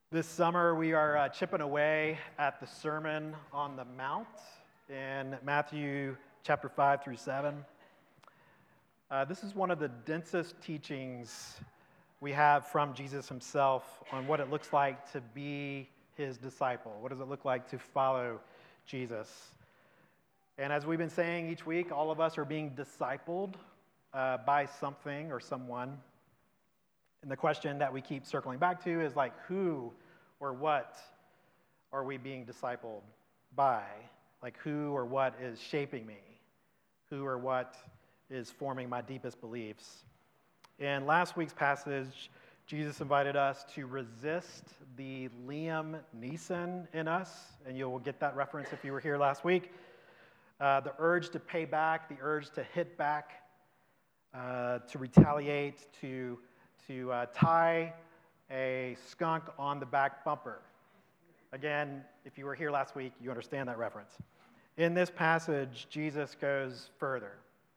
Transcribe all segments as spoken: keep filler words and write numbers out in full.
This summer, we are uh, chipping away at the Sermon on the Mount in Matthew chapter five through seven. Uh, this is one of the densest teachings we have from Jesus himself on what it looks like to be his disciple. What does it look like to follow Jesus? And as we've been saying each week, all of us are being discipled uh, by something or someone. And the question that we keep circling back to is like, who or what are we being discipled by? Like, who or what is shaping me? Who or what is forming my deepest beliefs? In last week's passage, Jesus invited us to resist the Liam Neeson in us, and you'll get that reference if you were here last week. Uh, the urge to pay back, the urge to hit back, uh, to retaliate, to to uh, tie a skunk on the back bumper. Again, if you were here last week, you understand that reference. In this passage, Jesus goes further.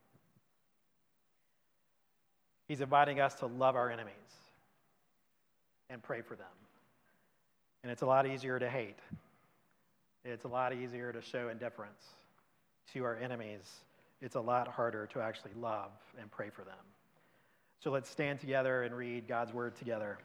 He's inviting us to love our enemies and pray for them. And it's a lot easier to hate. It's a lot easier to show indifference to our enemies. It's a lot harder to actually love and pray for them. So let's stand together and read God's word together.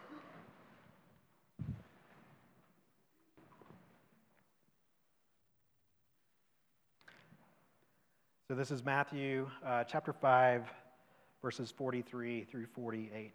So this is Matthew uh, chapter five, verses forty-three through forty-eight.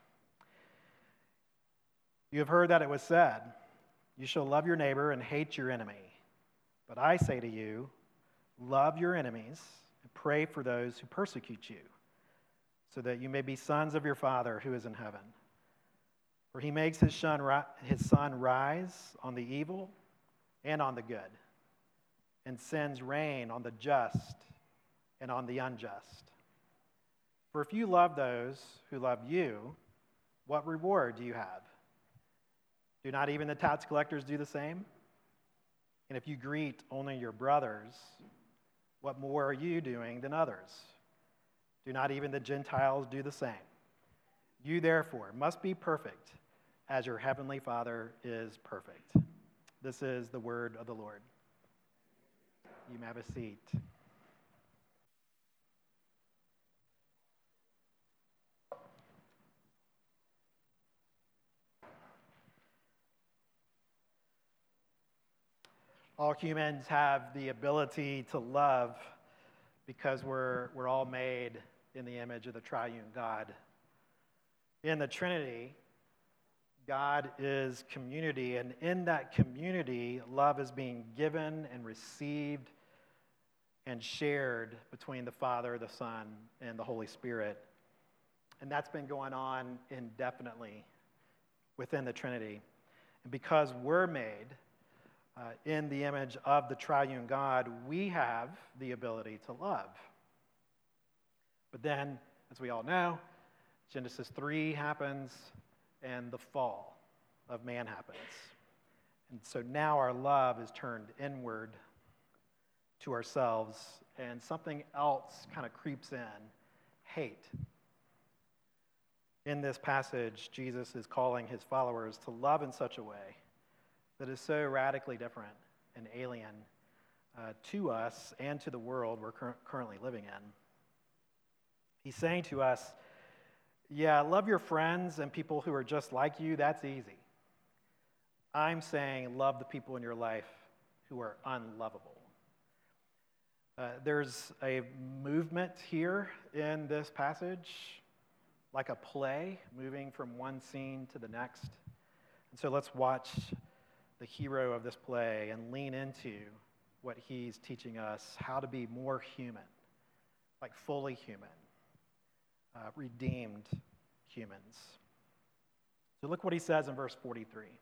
You have heard that it was said, "You shall love your neighbor and hate your enemy." But I say to you, love your enemies and pray for those who persecute you, so that you may be sons of your Father who is in heaven. For he makes his sun, ri- his sun rise on the evil and on the good, and sends rain on the just and on the unjust. For if you love those who love you, what reward do you have? Do not even the tax collectors do the same? And if you greet only your brothers, what more are you doing than others? Do not even the Gentiles do the same? You therefore must be perfect as your heavenly Father is perfect. This is the word of the Lord. You may have a seat. All humans have the ability to love because we're, we're all made in the image of the triune God. In the Trinity, God is community, and in that community, love is being given and received and shared between the Father, the Son, and the Holy Spirit. And that's been going on indefinitely within the Trinity. And because we're made uh, in the image of the triune God, we have the ability to love. But then, as we all know, Genesis three happens, and the fall of man happens. And so now our love is turned inward to ourselves, and something else kind of creeps in, hate. In this passage, Jesus is calling his followers to love in such a way that is so radically different and alien uh, to us and to the world we're cur- currently living in. He's saying to us, yeah, love your friends and people who are just like you, that's easy. I'm saying love the people in your life who are unlovable. Uh, there's a movement here in this passage, like a play, moving from one scene to the next. And so let's watch the hero of this play and lean into what he's teaching us, how to be more human, like fully human. Uh, redeemed humans. So look what he says in verse forty-three.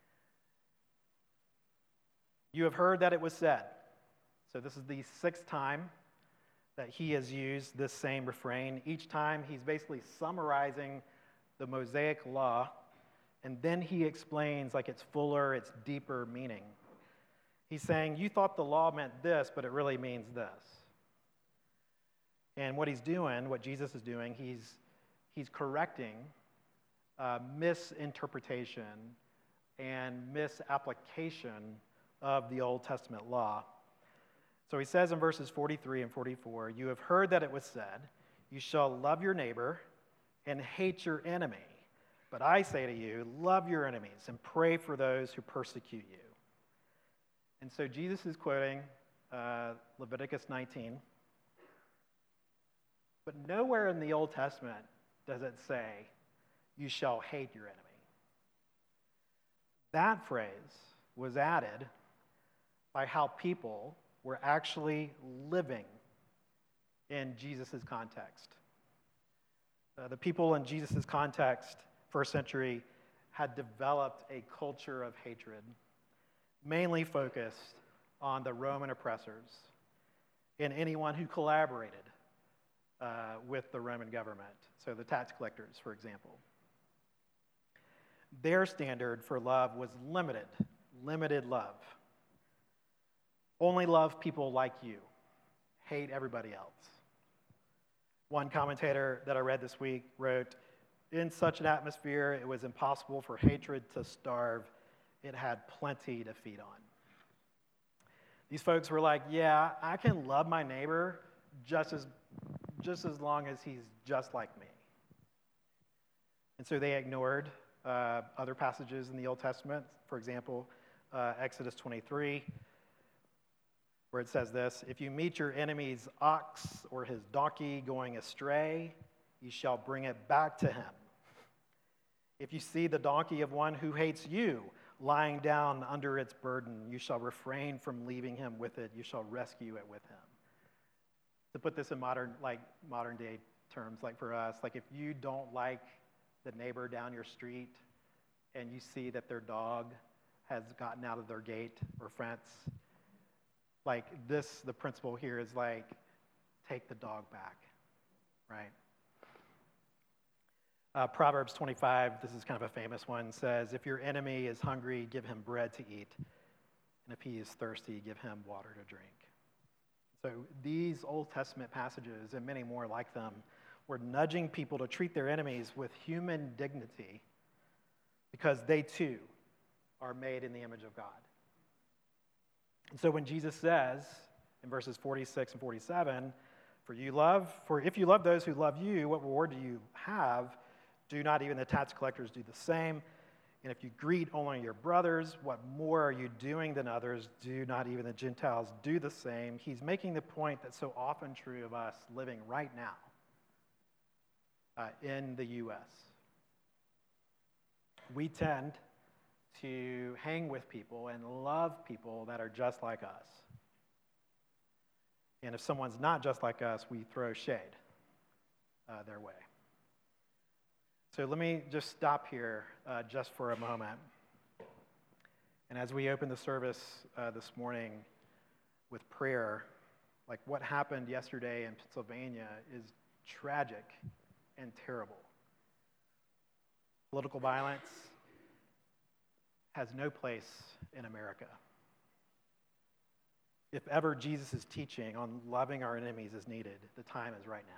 You have heard that it was said. So this is the sixth time that he has used this same refrain. Each time he's basically summarizing the Mosaic law, and then he explains like it's fuller, it's deeper meaning. He's saying, you thought the law meant this, but it really means this. And what he's doing, what Jesus is doing, he's, he's correcting uh, misinterpretation and misapplication of the Old Testament law. So he says in verses forty-three and forty-four, "You have heard that it was said, 'You shall love your neighbor and hate your enemy.' But I say to you, love your enemies and pray for those who persecute you." And so Jesus is quoting uh, Leviticus nineteen. But nowhere in the Old Testament does it say, "You shall hate your enemy." That phrase was added by how people were actually living in Jesus' context. Uh, the people in Jesus' context, first century, had developed a culture of hatred, mainly focused on the Roman oppressors and anyone who collaborated uh, with the Roman government, so the tax collectors, for example. Their standard for love was limited, limited love. Only love people like you. Hate everybody else. One commentator that I read this week wrote, "In such an atmosphere, it was impossible for hatred to starve. It had plenty to feed on." These folks were like, yeah, I can love my neighbor just as, just as long as he's just like me. And so they ignored uh, other passages in the Old Testament. For example, uh, Exodus twenty-three, where it says this, "If you meet your enemy's ox or his donkey going astray, you shall bring it back to him. If you see the donkey of one who hates you lying down under its burden, you shall refrain from leaving him with it. You shall rescue it with him." To put this in modern, like modern day terms, like for us, like if you don't like the neighbor down your street and you see that their dog has gotten out of their gate or fence, like this, the principle here is like, take the dog back, right? Uh, Proverbs twenty-five, this is kind of a famous one, says, "If your enemy is hungry, give him bread to eat. And if he is thirsty, give him water to drink." So these Old Testament passages, and many more like them, were nudging people to treat their enemies with human dignity because they too are made in the image of God. And so when Jesus says in verses forty-six and forty-seven, "For you love, for if you love those who love you, what reward do you have? Do not even the tax collectors do the same? And if you greet only your brothers, what more are you doing than others? Do not even the Gentiles do the same?" He's making the point that's so often true of us living right now uh, in the U S. We tend to hang with people and love people that are just like us. And if someone's not just like us, we throw shade uh, their way. So let me just stop here uh, just for a moment. And as we open the service uh, this morning with prayer, like what happened yesterday in Pennsylvania is tragic and terrible. Political violence has no place in America. If ever Jesus' teaching on loving our enemies is needed, the time is right now.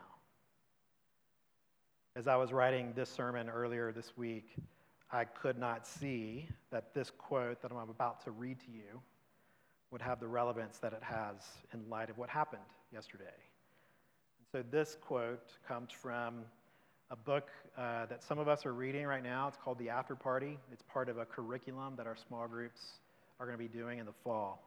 As I was writing this sermon earlier this week, I could not see that this quote that I'm about to read to you would have the relevance that it has in light of what happened yesterday. And so this quote comes from a book uh, that some of us are reading right now. It's called The After Party. It's part of a curriculum that our small groups are going to be doing in the fall.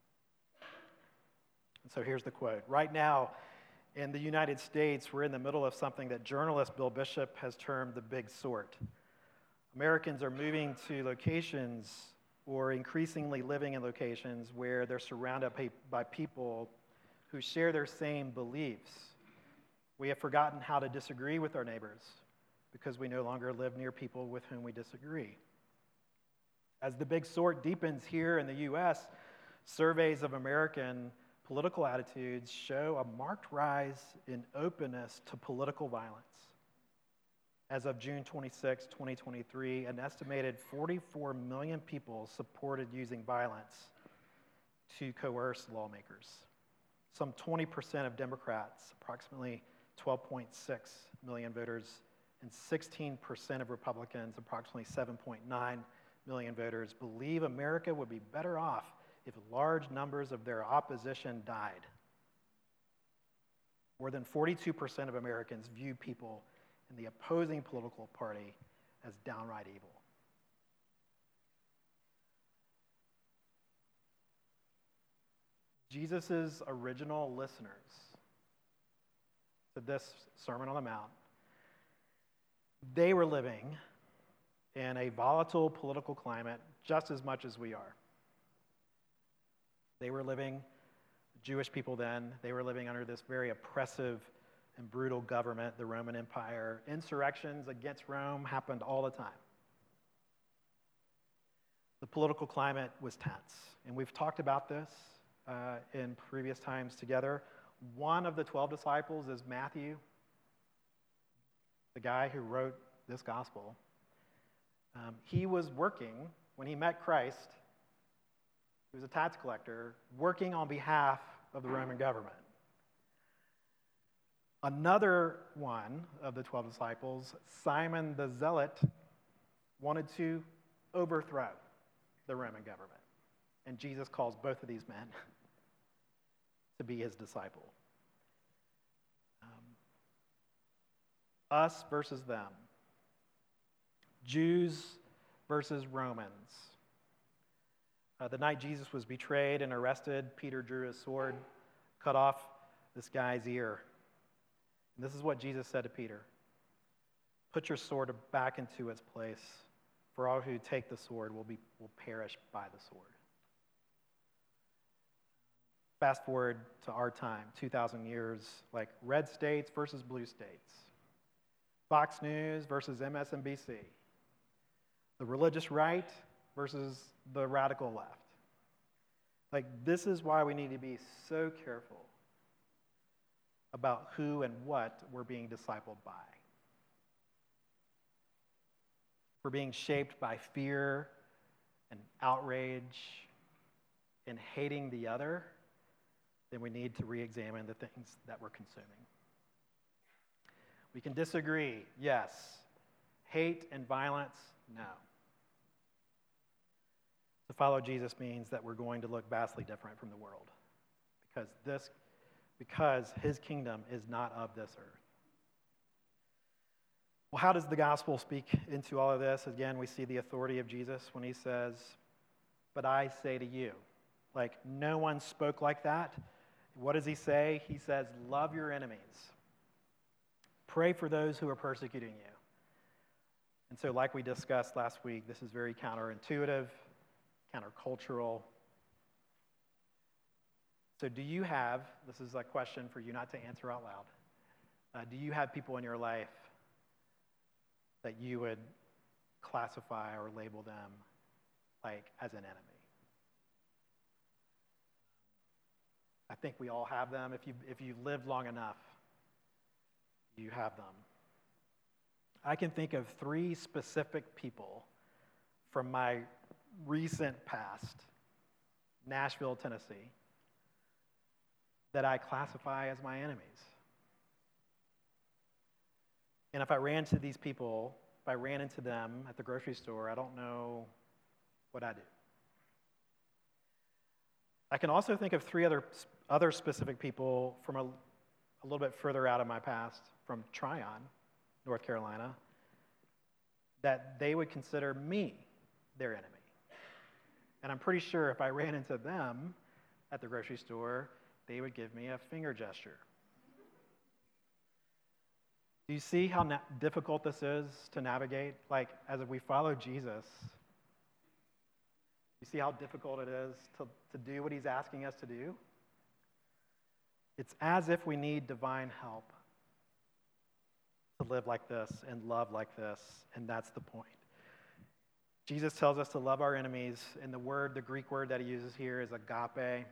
And so here's the quote. "Right now, in the United States, we're in the middle of something that journalist Bill Bishop has termed the big sort. Americans are moving to locations or increasingly living in locations where they're surrounded by people who share their same beliefs. We have forgotten how to disagree with our neighbors because we no longer live near people with whom we disagree. As the big sort deepens here in the U S, surveys of American political attitudes show a marked rise in openness to political violence. As of June twenty-sixth, twenty twenty-three, an estimated forty-four million people supported using violence to coerce lawmakers. Some twenty percent of Democrats, approximately twelve point six million voters, and sixteen percent of Republicans, approximately seven point nine million voters believe America would be better off if large numbers of their opposition died. More than forty-two percent of Americans view people in the opposing political party as downright evil. Jesus' original listeners to this Sermon on the Mount, they were living in a volatile political climate just as much as we are. They were living, Jewish people then, they were living under this very oppressive and brutal government, the Roman Empire. Insurrections against Rome happened all the time. The political climate was tense, and we've talked about this uh, in previous times together. One of the twelve disciples is Matthew, the guy who wrote this gospel. Um, he was working, when he met Christ, he was a tax collector, working on behalf of the Roman government. Another one of the twelve disciples, Simon the Zealot, wanted to overthrow the Roman government. And Jesus calls both of these men to be his disciple. Um, us versus them. Jews versus Romans. Uh, the night Jesus was betrayed and arrested, Peter drew his sword, cut off this guy's ear. And this is what Jesus said to Peter: "Put your sword back into its place, for all who take the sword will be will perish by the sword." Fast forward to our time, two thousand years, like red states versus blue states, Fox News versus M S N B C, the religious right versus the radical left. Like, this is why we need to be so careful about who and what we're being discipled by. If we're being shaped by fear and outrage and hating the other, then we need to re-examine the things that we're consuming. We can disagree, yes. Hate and violence, no. To follow Jesus means that we're going to look vastly different from the world, because this, because his kingdom is not of this earth. Well, how does the gospel speak into all of this? Again, we see the authority of Jesus when he says, "But I say to you." Like, no one spoke like that. What does he say? He says, love your enemies. Pray for those who are persecuting you. And so, like we discussed last week, this is very counterintuitive, countercultural. So do you have, this is a question for you not to answer out loud, uh, do you have people in your life that you would classify or label them like as an enemy? I think we all have them. If you if you live long enough, you have them. I can think of three specific people from my recent past, Nashville, Tennessee, that I classify as my enemies. And if I ran into these people, if I ran into them at the grocery store, I don't know what I'd do. I can also think of three other other specific people from a, a little bit further out of my past, from Tryon, North Carolina, that they would consider me their enemy. And I'm pretty sure if I ran into them at the grocery store, they would give me a finger gesture. Do you see how na- difficult this is to navigate? Like, as we follow Jesus, you see how difficult it is to, to do what he's asking us to do? It's as if we need divine help to live like this and love like this, and that's the point. Jesus tells us to love our enemies, and the word, the Greek word that he uses here is agape.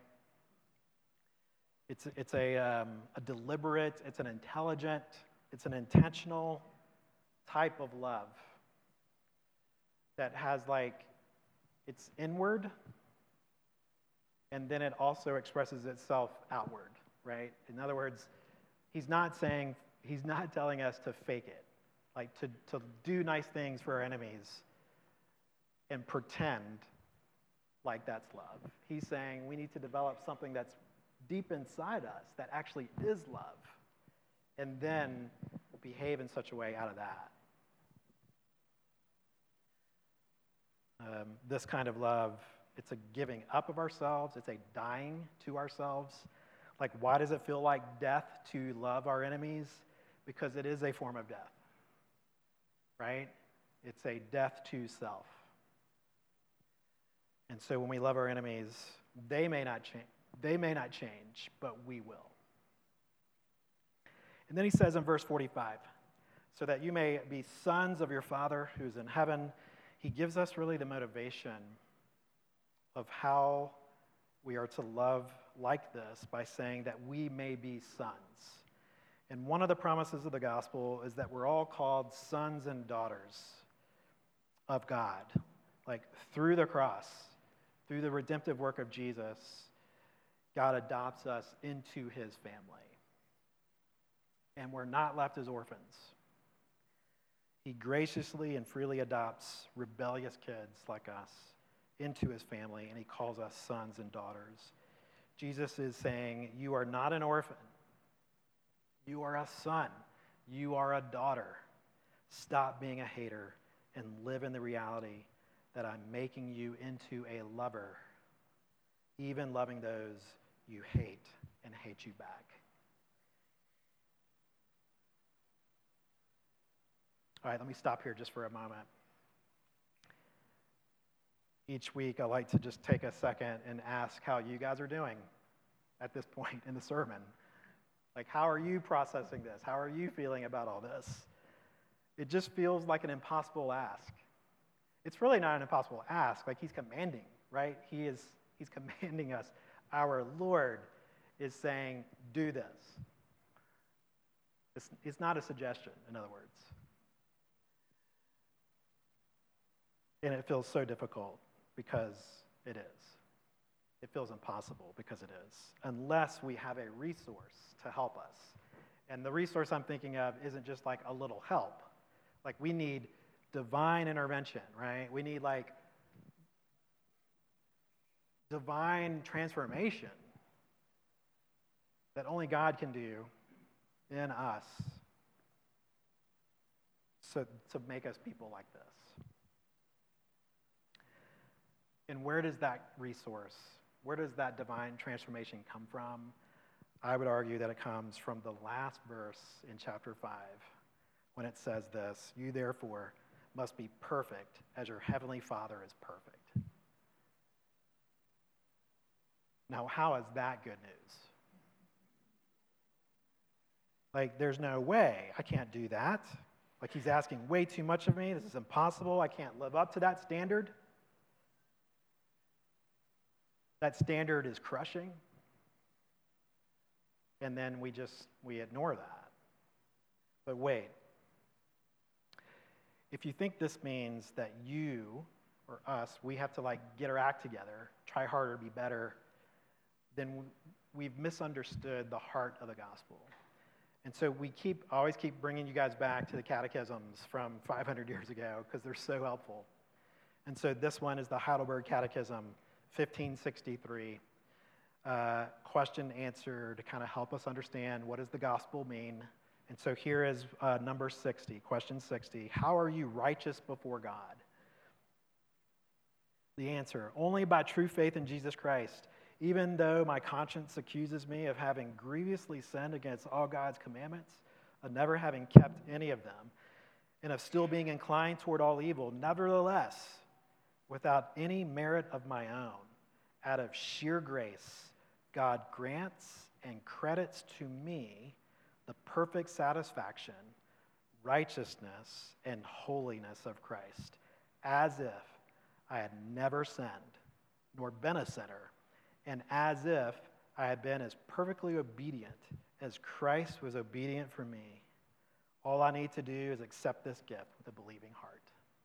It's, it's a, um, a deliberate, it's an intelligent, it's an intentional type of love that has like, it's inward, and then it also expresses itself outward, right? In other words, he's not saying, he's not telling us to fake it, like to, to do nice things for our enemies, and pretend like that's love. He's saying we need to develop something that's deep inside us that actually is love, and then behave in such a way out of that. Um, this kind of love, it's a giving up of ourselves. It's a dying to ourselves. Like, why does it feel like death to love our enemies? Because it is a form of death, right? It's a death to self. And so when we love our enemies, they may not change. They may not change, but we will. And then he says in verse forty-five, so that you may be sons of your Father who's in heaven. He gives us really the motivation of how we are to love like this by saying that we may be sons. And one of the promises of the gospel is that we're all called sons and daughters of God. Like through the cross, through the redemptive work of Jesus, God adopts us into his family. And we're not left as orphans. He graciously and freely adopts rebellious kids like us into his family, and he calls us sons and daughters. Jesus is saying, you are not an orphan. You are a son. You are a daughter. Stop being a hater and live in the reality that I'm making you into a lover, even loving those you hate and hate you back. All right, let me stop here just for a moment. Each week, I like to just take a second and ask how you guys are doing at this point in the sermon. Like, how are you processing this? How are you feeling about all this? It just feels like an impossible ask. It's really not an impossible ask. Like, he's commanding, right? He is, he's commanding us. Our Lord is saying, do this. It's, it's not a suggestion, in other words. And it feels so difficult because it is. It feels impossible because it is, unless we have a resource to help us. And the resource I'm thinking of isn't just like a little help. Like, we need divine intervention, right? We need like divine transformation that only God can do in us so to make us people like this. And where does that resource, where does that divine transformation come from? I would argue that it comes from the last verse in chapter five, when it says this, you therefore must be perfect as your heavenly Father is perfect. Now, how is that good news? Like, there's no way. I can't do that. Like, he's asking way too much of me. This is impossible. I can't live up to that standard. That standard is crushing. And then we just, we ignore that. But wait. If you think this means that you or us, we have to like get our act together, try harder, be better, then we've misunderstood the heart of the gospel. And so we keep, always keep bringing you guys back to the catechisms from five hundred years ago because they're so helpful. And so this one is the Heidelberg Catechism, fifteen sixty-three. Uh, question answer to kind of help us understand what does the gospel mean. And so here is uh, number sixty, question sixty. How are you righteous before God? The answer, only by true faith in Jesus Christ, even though my conscience accuses me of having grievously sinned against all God's commandments, of never having kept any of them, and of still being inclined toward all evil. Nevertheless, without any merit of my own, out of sheer grace, God grants and credits to me the perfect satisfaction, righteousness, and holiness of Christ, as if I had never sinned, nor been a sinner, and as if I had been as perfectly obedient as Christ was obedient for me. All I need to do is accept this gift with a believing heart.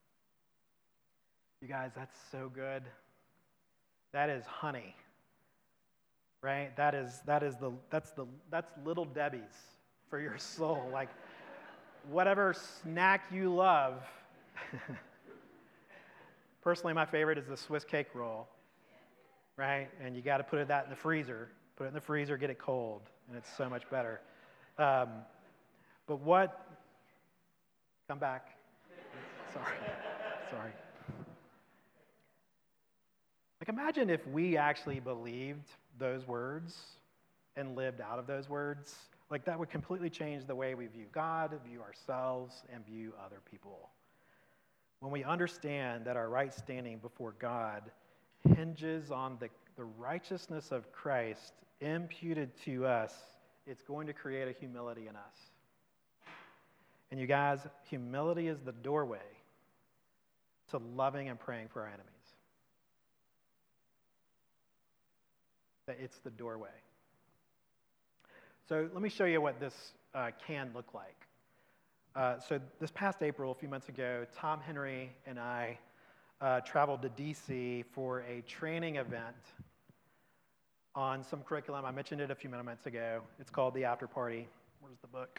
You guys, that's so good. That is honey, right? That is that is the that's the that's little Debbie's for your soul. Like whatever snack you love, Personally, my favorite is the Swiss cake roll, right? And you got to put that in the freezer. Put it in the freezer, get it cold, and it's so much better. Um, but what, come back. Sorry, sorry. Like imagine if we actually believed those words and lived out of those words. Like that would completely change the way we view God, view ourselves, and view other people. When we understand that our right standing before God hinges on the, the righteousness of Christ imputed to us, it's going to create a humility in us. And you guys, humility is the doorway to loving and praying for our enemies. That it's the doorway. So let me show you what this uh, can look like. Uh, so this past April, a few months ago, Tom Henry and I uh, traveled to D C for a training event on some curriculum. I mentioned it a few minutes ago. It's called The After Party. Where's the book?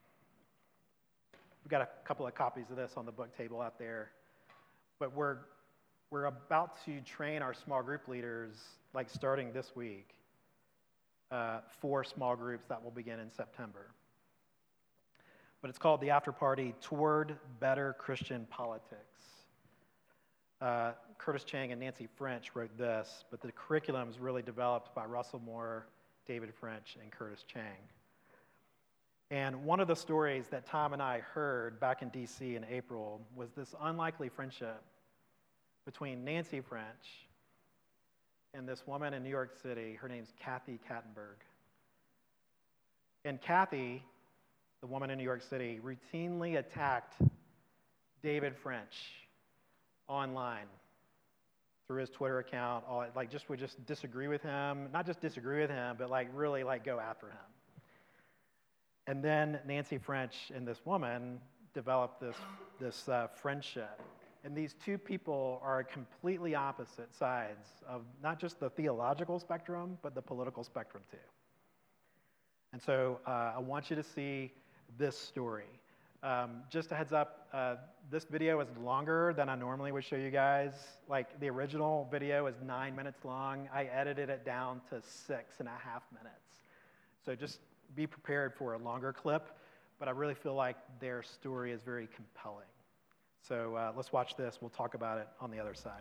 We've got a couple of copies of this on the book table out there. But we're, we're about to train our small group leaders, like starting this week, uh, for small groups that will begin in September. But it's called The After Party Toward Better Christian Politics. Uh, Curtis Chang and Nancy French wrote this, but the curriculum is really developed by Russell Moore, David French, and Curtis Chang. And one of the stories that Tom and I heard back in D C in April was this unlikely friendship between Nancy French and this woman in New York City. Her name's Kathy Kattenberg. And Kathy, the woman in New York City, routinely attacked David French online through his Twitter account, all, like just would just disagree with him, not just disagree with him, but like really like go after him. And then Nancy French and this woman developed this, this uh, friendship. And these two people are completely opposite sides of not just the theological spectrum, but the political spectrum too. And so uh, I want you to see this story. Um, just a heads up, uh, this video is longer than I normally would show you guys. Like the original video is nine minutes long. I edited it down to six and a half minutes. So just be prepared for a longer clip, but I really feel like their story is very compelling. So uh, let's watch this. We'll talk about it on the other side.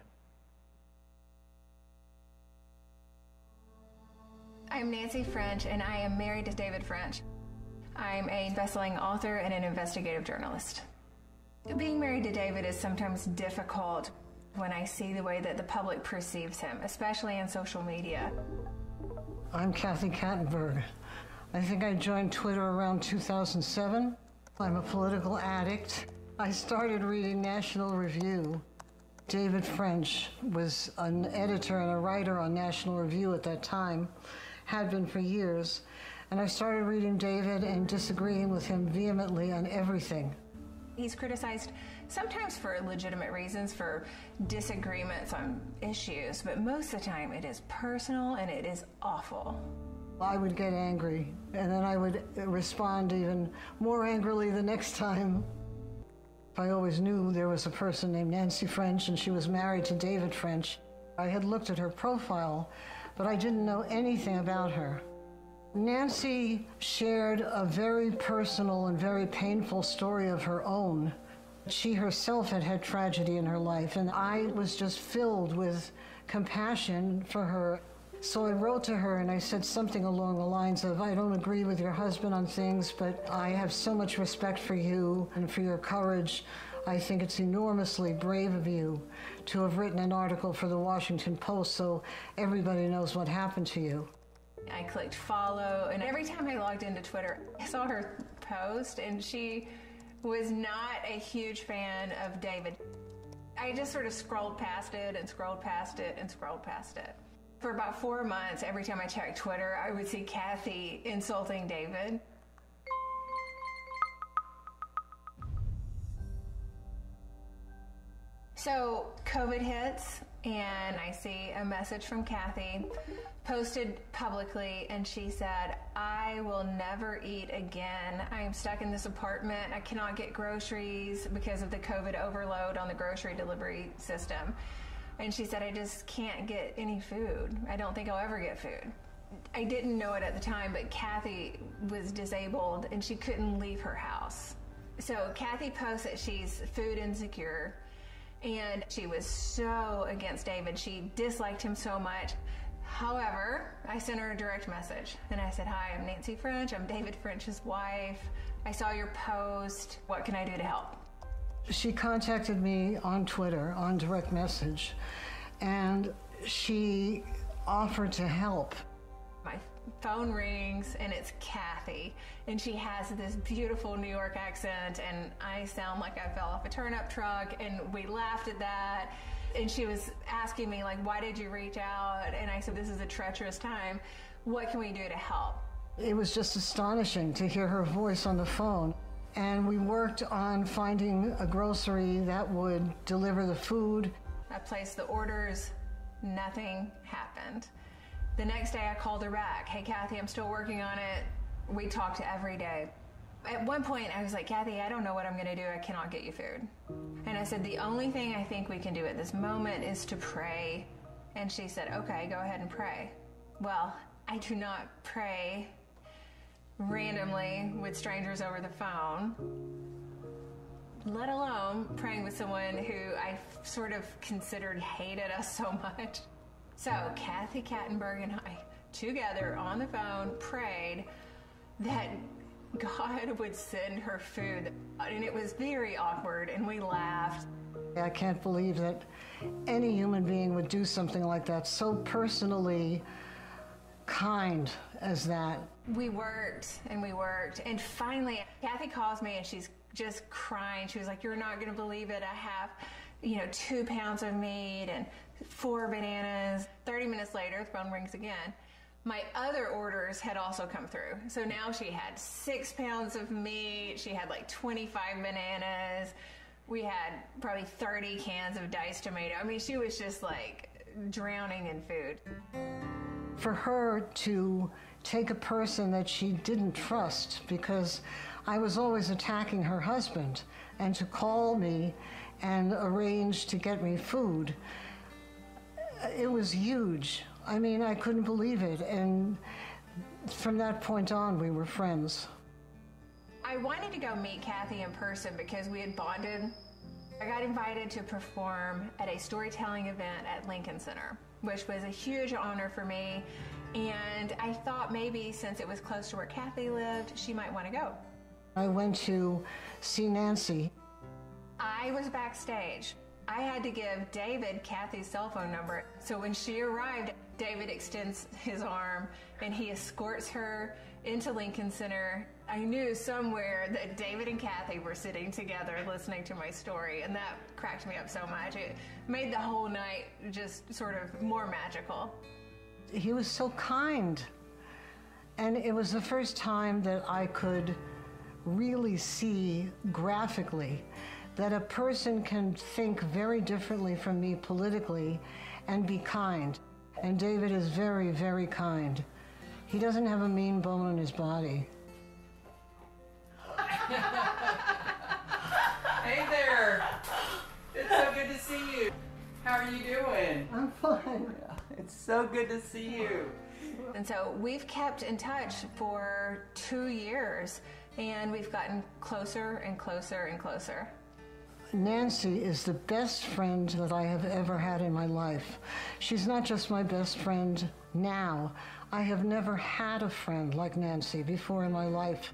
I'm Nancy French, and I am married to David French. I'm a best-selling author and an investigative journalist. Being married to David is sometimes difficult when I see the way that the public perceives him, especially in social media. I'm Kathy Kattenberg. I think I joined Twitter around two thousand seven. I'm a political addict. I started reading National Review. David French was an editor and a writer on National Review at that time, had been for years, and I started reading David and disagreeing with him vehemently on everything. He's criticized sometimes for legitimate reasons, for disagreements on issues, but most of the time it is personal and it is awful. I would get angry, and then I would respond even more angrily the next time. I always knew there was a person named Nancy French, and she was married to David French. I had looked at her profile, but I didn't know anything about her. Nancy shared a very personal and very painful story of her own. She herself had had tragedy in her life, and I was just filled with compassion for her. So I wrote to her and I said something along the lines of, I don't agree with your husband on things, but I have so much respect for you and for your courage. I think it's enormously brave of you to have written an article for the Washington Post so everybody knows what happened to you. I clicked follow, and every time I logged into Twitter, I saw her post, and she was not a huge fan of David. I just sort of scrolled past it and scrolled past it and scrolled past it. For about four months, every time I checked Twitter, I would see Kathy insulting David. So COVID hits, and I see a message from Kathy posted publicly, and she said, I will never eat again. I am stuck in this apartment. I cannot get groceries because of the COVID overload on the grocery delivery system. And she said, I just can't get any food. I don't think I'll ever get food. I didn't know it at the time, but Kathy was disabled and she couldn't leave her house. So Kathy posts that she's food insecure, and she was so against David. She disliked him so much. However, I sent her a direct message and I said, hi, I'm Nancy French. I'm David French's wife. I saw your post. What can I do to help? She contacted me on Twitter, on direct message, and she offered to help. My phone rings and it's Kathy, and she has this beautiful New York accent, and I sound like I fell off a turnip truck, and we laughed at that. And she was asking me, like, why did you reach out? And I said, this is a treacherous time. What can we do to help? It was just astonishing to hear her voice on the phone. And we worked on finding a grocery that would deliver the food. I placed the orders. Nothing happened. The next day I called her back. Hey, Kathy, I'm still working on it. We talked every day. At one point I was like, Kathy, I don't know what I'm gonna do. I cannot get you food. And I said, the only thing I think we can do at this moment is to pray. And she said, okay, go ahead and pray. Well, I do not pray randomly with strangers over the phone, let alone praying with someone who I sort of considered hated us so much. So Kathy Kattenberg and I, together on the phone, prayed that God would send her food. And it was very awkward, and we laughed. I can't believe that any human being would do something like that, so personally kind as that. We worked and we worked, and finally Kathy calls me and she's just crying. She was like, you're not going to believe it. I have, you know, two pounds of meat and four bananas. thirty minutes later, the phone rings again. My other orders had also come through. So now she had six pounds of meat. She had like twenty-five bananas. We had probably thirty cans of diced tomato. I mean, she was just like drowning in food. For her to take a person that she didn't trust, because I was always attacking her husband, and to call me and arrange to get me food, it was huge. I mean, I couldn't believe it, and from that point on, we were friends. I wanted to go meet Kathy in person because we had bonded. I got invited to perform at a storytelling event at Lincoln Center, which was a huge honor for me, and I thought maybe since it was close to where Kathy lived, she might want to go. I went to see Nancy. I was backstage. I had to give David Kathy's cell phone number. So when she arrived, David extends his arm and he escorts her into Lincoln Center. I knew somewhere that David and Kathy were sitting together listening to my story, and that cracked me up so much. It made the whole night just sort of more magical. He was so kind. And it was the first time that I could really see graphically that a person can think very differently from me politically and be kind. And David is very, very kind. He doesn't have a mean bone in his body. Hey there. It's so good to see you. How are you doing? I'm fine. It's so good to see you. And so we've kept in touch for two years, and we've gotten closer and closer and closer. Nancy is the best friend that I have ever had in my life. She's not just my best friend now. I have never had a friend like Nancy before in my life.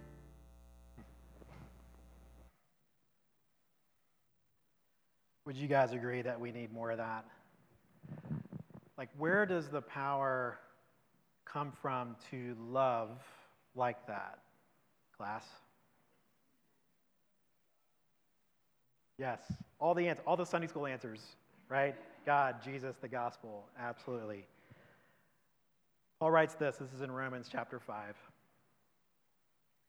Would you guys agree that we need more of that? Like, where does the power come from to love like that? Class? Yes, all the answers, all the Sunday school answers, right? God, Jesus, the gospel, absolutely. Paul writes this, this is in Romans chapter five.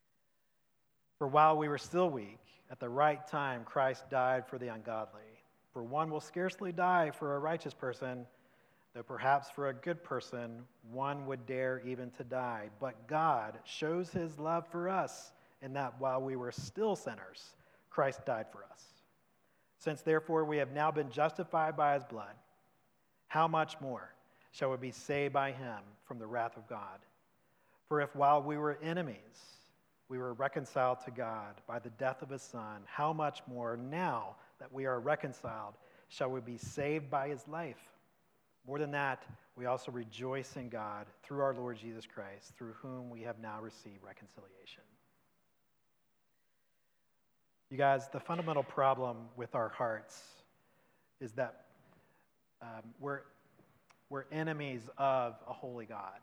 For while we were still weak, at the right time Christ died for the ungodly. For one will scarcely die for a righteous person, though perhaps for a good person one would dare even to die. But God shows his love for us in that while we were still sinners, Christ died for us. Since therefore we have now been justified by his blood, how much more shall we be saved by him from the wrath of God? For if while we were enemies, we were reconciled to God by the death of his Son, how much more now that we are reconciled shall we be saved by his life? More than that, we also rejoice in God through our Lord Jesus Christ, through whom we have now received reconciliation. You guys, the fundamental problem with our hearts is that um, we're, we're enemies of a holy God.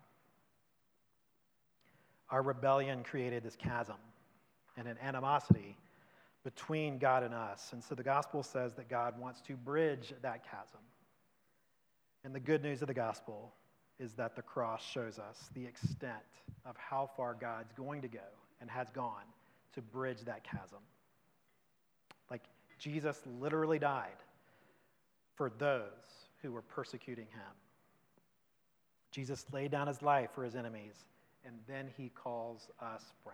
Our rebellion created this chasm and an animosity between God and us. And so the gospel says that God wants to bridge that chasm. And the good news of the gospel is that the cross shows us the extent of how far God's going to go and has gone to bridge that chasm. Like, Jesus literally died for those who were persecuting him. Jesus laid down his life for his enemies, and then he calls us friends.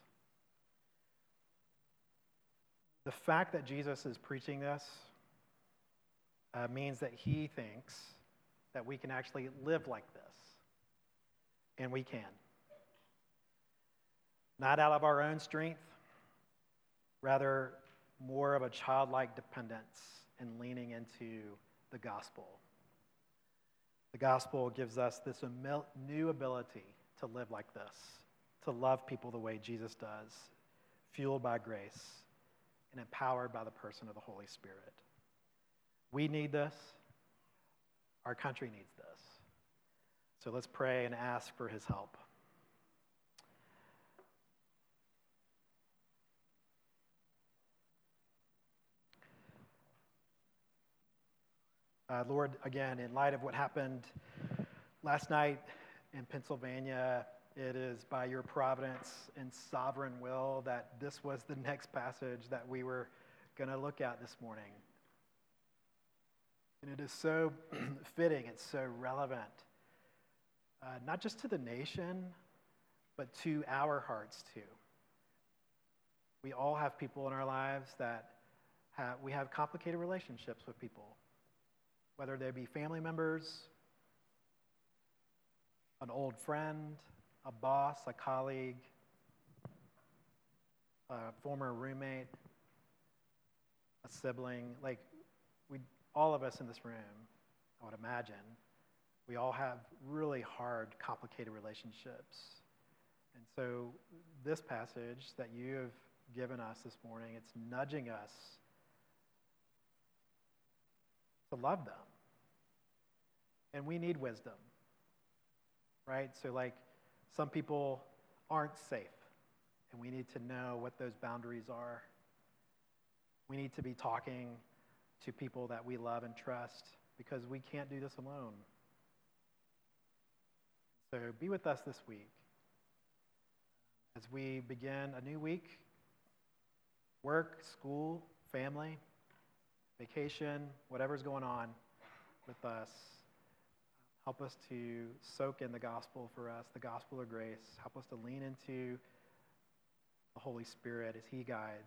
The fact that Jesus is preaching this uh, means that he thinks that we can actually live like this. And we can. Not out of our own strength, rather more of a childlike dependence and leaning into the gospel. The gospel gives us this new ability to live like this, to love people the way Jesus does, fueled by grace and empowered by the person of the Holy Spirit. We need this. Our country needs this. So let's pray and ask for his help. Uh, Lord, again, in light of what happened last night in Pennsylvania, it is by your providence and sovereign will that this was the next passage that we were going to look at this morning. And it is so fitting, it's so relevant, uh, not just to the nation, but to our hearts too. We all have people in our lives that have, we have complicated relationships with people, whether they be family members, an old friend, a boss, a colleague, a former roommate, a sibling. Like, we, all of us in this room, I would imagine, we all have really hard, complicated relationships. And so this passage that you have given us this morning, it's nudging us to love them. And we need wisdom, right? So like, some people aren't safe, and we need to know what those boundaries are. We need to be talking to people that we love and trust, because we can't do this alone. So be with us this week as we begin a new week. Work, school, family, vacation, whatever's going on with us. Help us to soak in the gospel for us, the gospel of grace. Help us to lean into the Holy Spirit as he guides,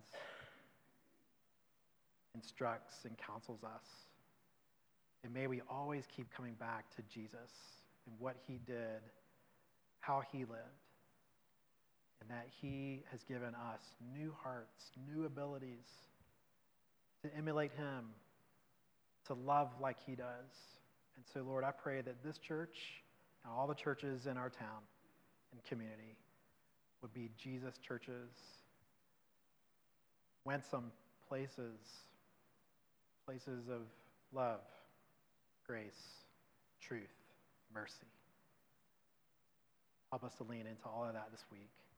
instructs, and counsels us. And may we always keep coming back to Jesus and what he did, how he lived, and that he has given us new hearts, new abilities to emulate him, to love like he does. And so, Lord, I pray that this church and all the churches in our town and community would be Jesus churches, winsome places, places of love, grace, truth, mercy. Help us to lean into all of that this week.